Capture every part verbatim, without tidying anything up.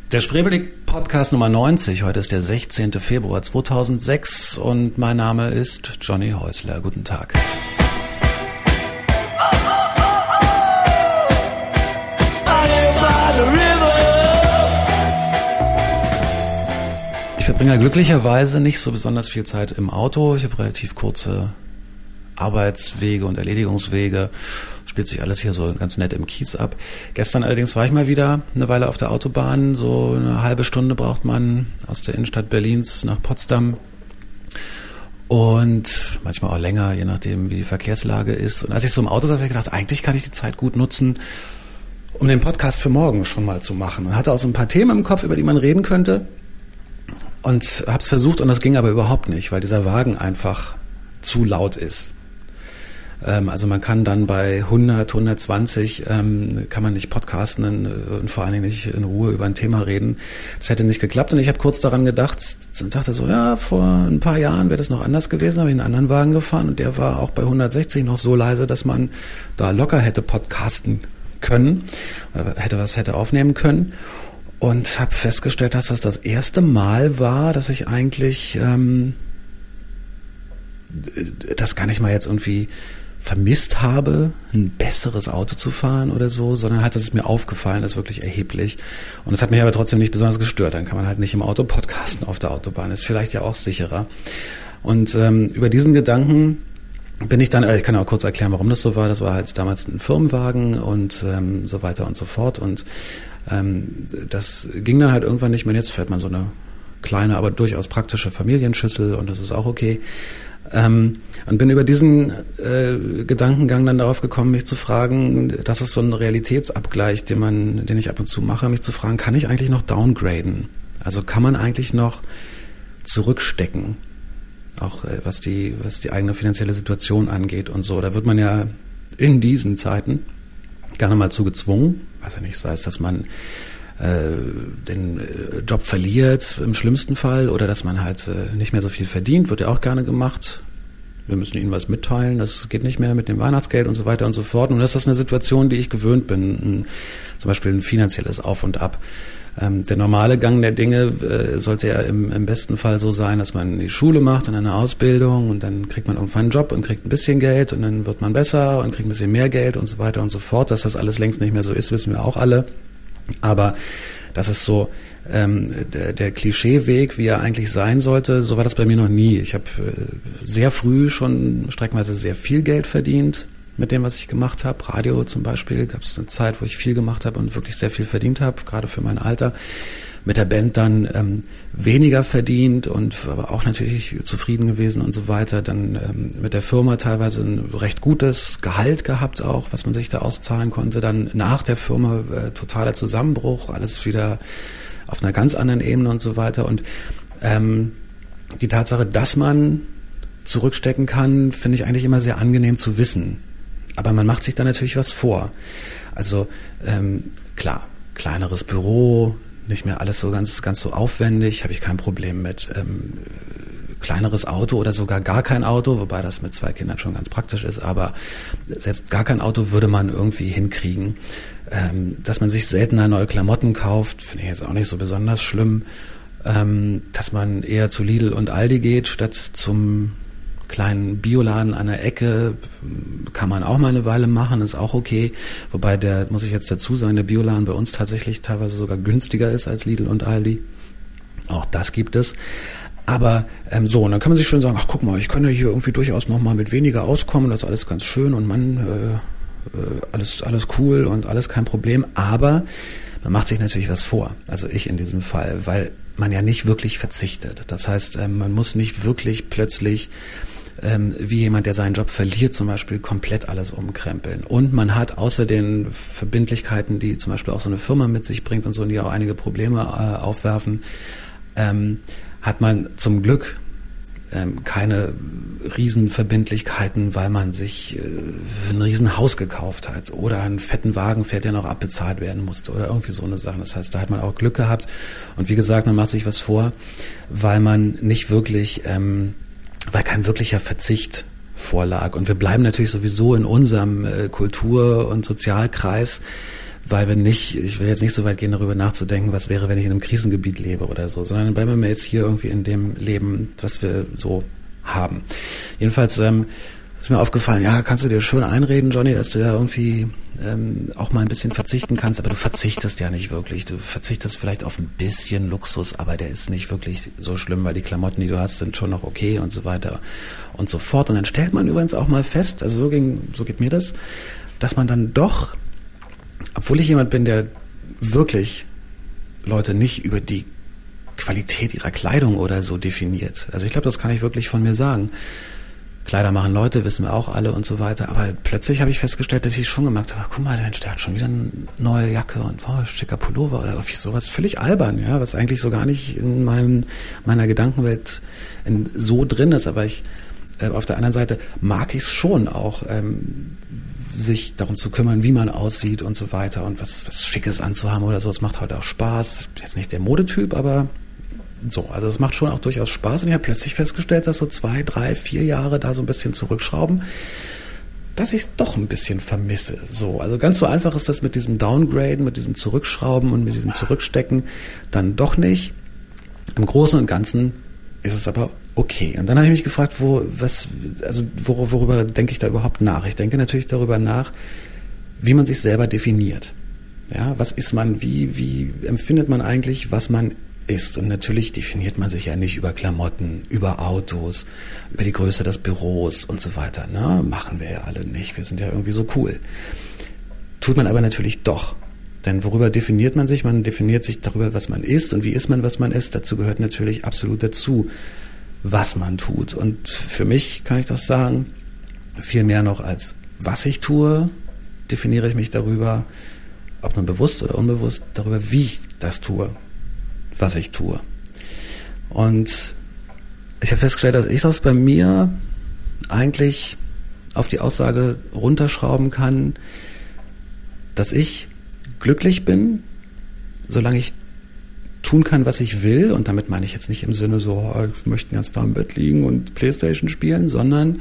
Der Spreeblick-Podcast Nummer neunzig. Heute ist der sechzehnte Februar zweitausendsechs und mein Name ist Johnny Häusler. Guten Tag. Ich verbringe glücklicherweise nicht so besonders viel Zeit im Auto. Ich habe relativ kurze Arbeitswege und Erledigungswege. Spielt sich alles hier so ganz nett im Kiez ab. Gestern allerdings war ich mal wieder eine Weile auf der Autobahn. So eine halbe Stunde braucht man aus der Innenstadt Berlins nach Potsdam. Und manchmal auch länger, je nachdem, wie die Verkehrslage ist. Und als ich so im Auto saß, habe ich gedacht, eigentlich kann ich die Zeit gut nutzen, um den Podcast für morgen schon mal zu machen. Und hatte auch so ein paar Themen im Kopf, über die man reden könnte. Und habe es versucht und das ging aber überhaupt nicht, weil dieser Wagen einfach zu laut ist. Also man kann dann bei hundert, hundertzwanzig ähm, kann man nicht podcasten und vor allen Dingen nicht in Ruhe über ein Thema reden. Das hätte nicht geklappt und ich habe kurz daran gedacht und dachte so, ja, vor ein paar Jahren wäre das noch anders gewesen, habe ich einen anderen Wagen gefahren und der war auch bei hundertsechzig noch so leise, dass man da locker hätte podcasten können, oder hätte was hätte aufnehmen können und habe festgestellt, dass das das erste Mal war, dass ich eigentlich ähm, das gar nicht mal jetzt irgendwie vermisst habe, ein besseres Auto zu fahren oder so, sondern halt, das ist mir aufgefallen, das ist wirklich erheblich. Und es hat mich aber trotzdem nicht besonders gestört. Dann kann man halt nicht im Auto podcasten auf der Autobahn. Ist vielleicht ja auch sicherer. Und ähm, über diesen Gedanken bin ich dann, ich kann auch kurz erklären, warum das so war. Das war halt damals ein Firmenwagen und ähm, so weiter und so fort. Und ähm, das ging dann halt irgendwann nicht mehr. Jetzt fährt man so eine kleine, aber durchaus praktische Familienschüssel und das ist auch okay. Ähm, und bin über diesen äh, Gedankengang dann darauf gekommen, mich zu fragen, das ist so ein Realitätsabgleich, den man, den ich ab und zu mache, mich zu fragen, kann ich eigentlich noch downgraden? Also kann man eigentlich noch zurückstecken? Auch äh, was die, was die eigene finanzielle Situation angeht und so. Da wird man ja in diesen Zeiten gerne mal zu gezwungen. Weiß ja nicht, sei es, dass man den Job verliert im schlimmsten Fall oder dass man halt nicht mehr so viel verdient, wird ja auch gerne gemacht. Wir müssen ihnen was mitteilen, das geht nicht mehr mit dem Weihnachtsgeld und so weiter und so fort. Und das ist eine Situation, die ich gewöhnt bin, ein, zum Beispiel ein finanzielles Auf und Ab. Ähm, der normale Gang der Dinge äh, sollte ja im, im besten Fall so sein, dass man die Schule macht und eine Ausbildung und dann kriegt man irgendwann einen Job und kriegt ein bisschen Geld und dann wird man besser und kriegt ein bisschen mehr Geld und so weiter und so fort. Dass das alles längst nicht mehr so ist, wissen wir auch alle. Aber das ist so ähm, der, der Klischeeweg, wie er eigentlich sein sollte. So war das bei mir noch nie. Ich habe äh, sehr früh schon streckenweise sehr viel Geld verdient mit dem, was ich gemacht habe. Radio zum Beispiel gab es eine Zeit, wo ich viel gemacht habe und wirklich sehr viel verdient habe, gerade für mein Alter. Mit der Band dann ähm, weniger verdient und aber auch natürlich zufrieden gewesen und so weiter. Dann ähm, mit der Firma teilweise ein recht gutes Gehalt gehabt auch, was man sich da auszahlen konnte. Dann nach der Firma äh, totaler Zusammenbruch, alles wieder auf einer ganz anderen Ebene und so weiter. Und ähm, die Tatsache, dass man zurückstecken kann, finde ich eigentlich immer sehr angenehm zu wissen. Aber man macht sich da natürlich was vor. Also ähm, klar, kleineres Büro, nicht mehr alles so ganz ganz so aufwendig, habe ich kein Problem mit. Ähm, kleineres Auto oder sogar gar kein Auto, wobei das mit zwei Kindern schon ganz praktisch ist, aber selbst gar kein Auto würde man irgendwie hinkriegen. Ähm, dass man sich seltener neue Klamotten kauft, finde ich jetzt auch nicht so besonders schlimm. Ähm, dass man eher zu Lidl und Aldi geht, statt zum kleinen Bioladen an der Ecke, kann man auch mal eine Weile machen, ist auch okay. Wobei der, muss ich jetzt dazu sagen, der Bioladen bei uns tatsächlich teilweise sogar günstiger ist als Lidl und Aldi. Auch das gibt es. Aber ähm, so, und dann kann man sich schon sagen, ach guck mal, ich kann ja hier irgendwie durchaus noch mal mit weniger auskommen, das ist alles ganz schön und man, äh, äh, alles, alles cool und alles kein Problem. Aber man macht sich natürlich was vor, also ich in diesem Fall, weil man ja nicht wirklich verzichtet. Das heißt, ähm, man muss nicht wirklich plötzlich Ähm, wie jemand, der seinen Job verliert, zum Beispiel komplett alles umkrempeln. Und man hat außer den Verbindlichkeiten, die zum Beispiel auch so eine Firma mit sich bringt und so, und die auch einige Probleme äh, aufwerfen, ähm, hat man zum Glück ähm, keine Riesenverbindlichkeiten, weil man sich äh, ein Riesenhaus gekauft hat oder einen fetten Wagen fährt, der noch abbezahlt werden musste oder irgendwie so eine Sache. Das heißt, da hat man auch Glück gehabt. Und wie gesagt, man macht sich was vor, weil man nicht wirklich ähm, weil kein wirklicher Verzicht vorlag. Und wir bleiben natürlich sowieso in unserem äh, Kultur- und Sozialkreis, weil wenn nicht, ich will jetzt nicht so weit gehen, darüber nachzudenken, was wäre, wenn ich in einem Krisengebiet lebe oder so, sondern bleiben wir jetzt hier irgendwie in dem Leben, was wir so haben. Jedenfalls ähm, ist mir aufgefallen, ja, kannst du dir schön einreden, Johnny, dass du ja irgendwie ähm, auch mal ein bisschen verzichten kannst, aber du verzichtest ja nicht wirklich. Du verzichtest vielleicht auf ein bisschen Luxus, aber der ist nicht wirklich so schlimm, weil die Klamotten, die du hast, sind schon noch okay und so weiter und so fort. Und dann stellt man übrigens auch mal fest, also so ging, so geht mir das, dass man dann doch, obwohl ich jemand bin, der wirklich Leute nicht über die Qualität ihrer Kleidung oder so definiert. Also ich glaube, das kann ich wirklich von mir sagen. Kleider machen Leute, wissen wir auch alle und so weiter. Aber plötzlich habe ich festgestellt, dass ich es schon gemacht habe. Guck mal, Mensch, der hat schon wieder eine neue Jacke und oh, schicker Pullover oder irgendwie sowas. Völlig albern, ja, was eigentlich so gar nicht in meinem, meiner Gedankenwelt in, so drin ist. Aber ich, äh, auf der anderen Seite mag ich es schon auch, ähm, sich darum zu kümmern, wie man aussieht und so weiter und was, was Schickes anzuhaben oder so. Es macht heute auch Spaß. Jetzt nicht der Modetyp, aber so, also es macht schon auch durchaus Spaß und ich habe plötzlich festgestellt, dass so zwei, drei, vier Jahre da so ein bisschen zurückschrauben, dass ich es doch ein bisschen vermisse. So, also ganz so einfach ist das mit diesem Downgraden, mit diesem Zurückschrauben und mit diesem Zurückstecken dann doch nicht. Im Großen und Ganzen ist es aber okay. Und dann habe ich mich gefragt, wo, was, also wor- worüber denke ich da überhaupt nach? Ich denke natürlich darüber nach, wie man sich selber definiert. Ja, was ist man, wie, wie empfindet man eigentlich, was man ist. Und natürlich definiert man sich ja nicht über Klamotten, über Autos, über die Größe des Büros und so weiter. Ne? Machen wir ja alle nicht. Wir sind ja irgendwie so cool. Tut man aber natürlich doch. Denn worüber definiert man sich? Man definiert sich darüber, was man ist. Und wie ist man, was man ist? Dazu gehört natürlich absolut dazu, was man tut. Und für mich kann ich das sagen, viel mehr noch als was ich tue, definiere ich mich darüber, ob nun bewusst oder unbewusst, darüber, wie ich das tue, was ich tue. Und ich habe festgestellt, dass ich das bei mir eigentlich auf die Aussage runterschrauben kann, dass ich glücklich bin, solange ich tun kann, was ich will. Und damit meine ich jetzt nicht im Sinne so, oh, ich möchte ganz da im Bett liegen und Playstation spielen, sondern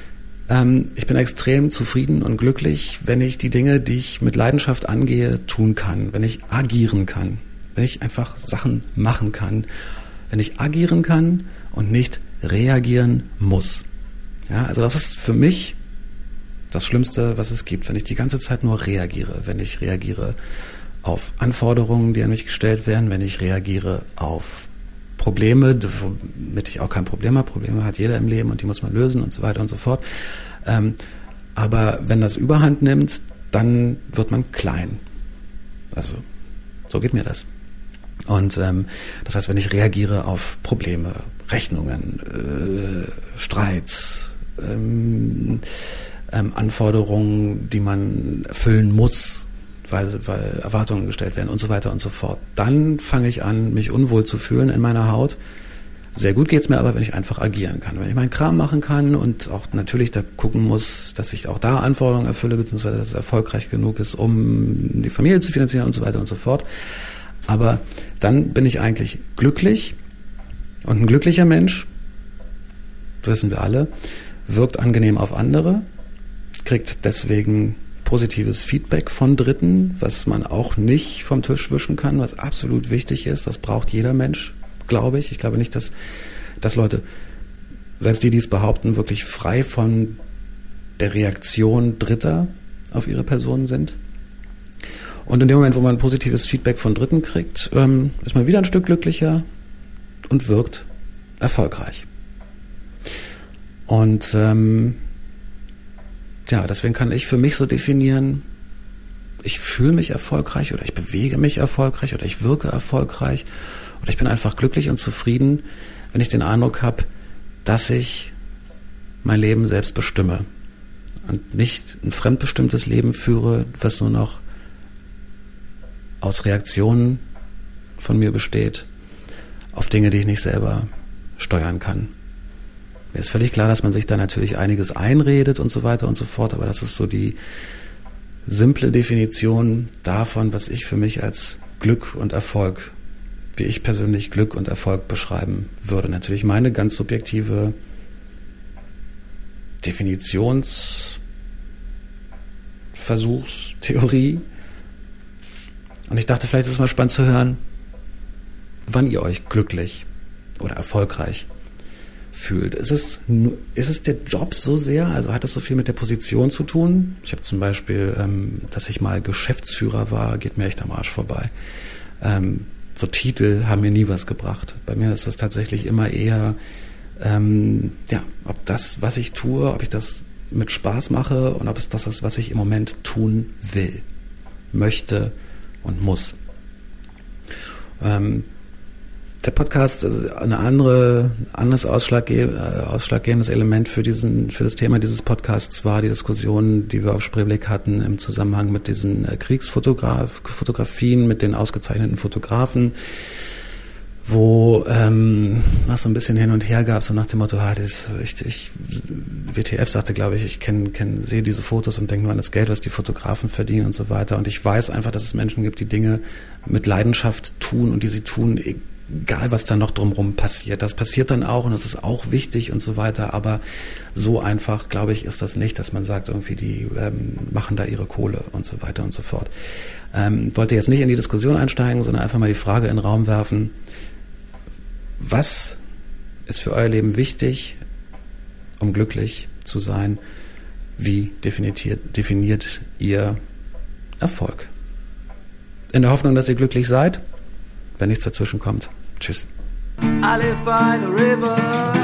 ähm, ich bin extrem zufrieden und glücklich, wenn ich die Dinge, die ich mit Leidenschaft angehe, tun kann, wenn ich agieren kann. Wenn ich einfach Sachen machen kann, wenn ich agieren kann und nicht reagieren muss. Ja, also das ist für mich das Schlimmste, was es gibt, wenn ich die ganze Zeit nur reagiere, wenn ich reagiere auf Anforderungen, die an mich gestellt werden, wenn ich reagiere auf Probleme, womit ich auch kein Problem habe. Probleme hat jeder im Leben und die muss man lösen und so weiter und so fort. Ähm, aber wenn das Überhand nimmt, dann wird man klein. Also so geht mir das. Und ähm, das heißt, wenn ich reagiere auf Probleme, Rechnungen, äh, Streits, ähm, ähm, Anforderungen, die man erfüllen muss, weil, weil Erwartungen gestellt werden und so weiter und so fort, dann fange ich an, mich unwohl zu fühlen in meiner Haut. Sehr gut geht's mir aber, wenn ich einfach agieren kann, wenn ich meinen Kram machen kann und auch natürlich da gucken muss, dass ich auch da Anforderungen erfülle, beziehungsweise dass es erfolgreich genug ist, um die Familie zu finanzieren und so weiter und so fort. Aber dann bin ich eigentlich glücklich und ein glücklicher Mensch, das wissen wir alle, wirkt angenehm auf andere, kriegt deswegen positives Feedback von Dritten, was man auch nicht vom Tisch wischen kann, was absolut wichtig ist. Das braucht jeder Mensch, glaube ich. Ich glaube nicht, dass, dass Leute, selbst die, die es behaupten, wirklich frei von der Reaktion Dritter auf ihre Person sind. Und in dem Moment, wo man positives Feedback von Dritten kriegt, ähm, ist man wieder ein Stück glücklicher und wirkt erfolgreich. Und ähm, ja, deswegen kann ich für mich so definieren, ich fühle mich erfolgreich oder ich bewege mich erfolgreich oder ich wirke erfolgreich oder ich bin einfach glücklich und zufrieden, wenn ich den Eindruck habe, dass ich mein Leben selbst bestimme und nicht ein fremdbestimmtes Leben führe, was nur noch aus Reaktionen von mir besteht auf Dinge, die ich nicht selber steuern kann. Mir ist völlig klar, dass man sich da natürlich einiges einredet und so weiter und so fort, aber das ist so die simple Definition davon, was ich für mich als Glück und Erfolg, wie ich persönlich Glück und Erfolg beschreiben würde. Natürlich meine ganz subjektive Definitionsversuchstheorie, Und ich dachte, vielleicht ist es mal spannend zu hören, wann ihr euch glücklich oder erfolgreich fühlt. Ist es, ist es der Job so sehr? Also hat es so viel mit der Position zu tun? Ich habe zum Beispiel, ähm, dass ich mal Geschäftsführer war, geht mir echt am Arsch vorbei. Ähm, so Titel haben mir nie was gebracht. Bei mir ist es tatsächlich immer eher, ähm, ja, ob das, was ich tue, ob ich das mit Spaß mache und ob es das ist, was ich im Moment tun will, möchte und muss. Ähm, Der Podcast, also eine andere, anderes ausschlagge- äh, ausschlaggebendes Element für diesen, für das Thema dieses Podcasts war die Diskussion, die wir auf Spreeblick hatten im Zusammenhang mit diesen äh, Kriegsfotografien, mit den ausgezeichneten Fotografen, wo ähm, was so ein bisschen hin und her gab, so nach dem Motto, ah, das, ich, ich, W T F sagte, glaube ich, ich kenn, kenn, sehe diese Fotos und denke nur an das Geld, was die Fotografen verdienen und so weiter. Und ich weiß einfach, dass es Menschen gibt, die Dinge mit Leidenschaft tun und die sie tun, egal was da noch drumherum passiert. Das passiert dann auch und das ist auch wichtig und so weiter, aber so einfach, glaube ich, ist das nicht, dass man sagt, irgendwie die ähm, machen da ihre Kohle und so weiter und so fort. Ähm, wollte jetzt nicht in die Diskussion einsteigen, sondern einfach mal die Frage in den Raum werfen, was ist für euer Leben wichtig, um glücklich zu sein? Wie definiert, definiert ihr Erfolg? In der Hoffnung, dass ihr glücklich seid, wenn nichts dazwischen kommt. Tschüss. I live by the river.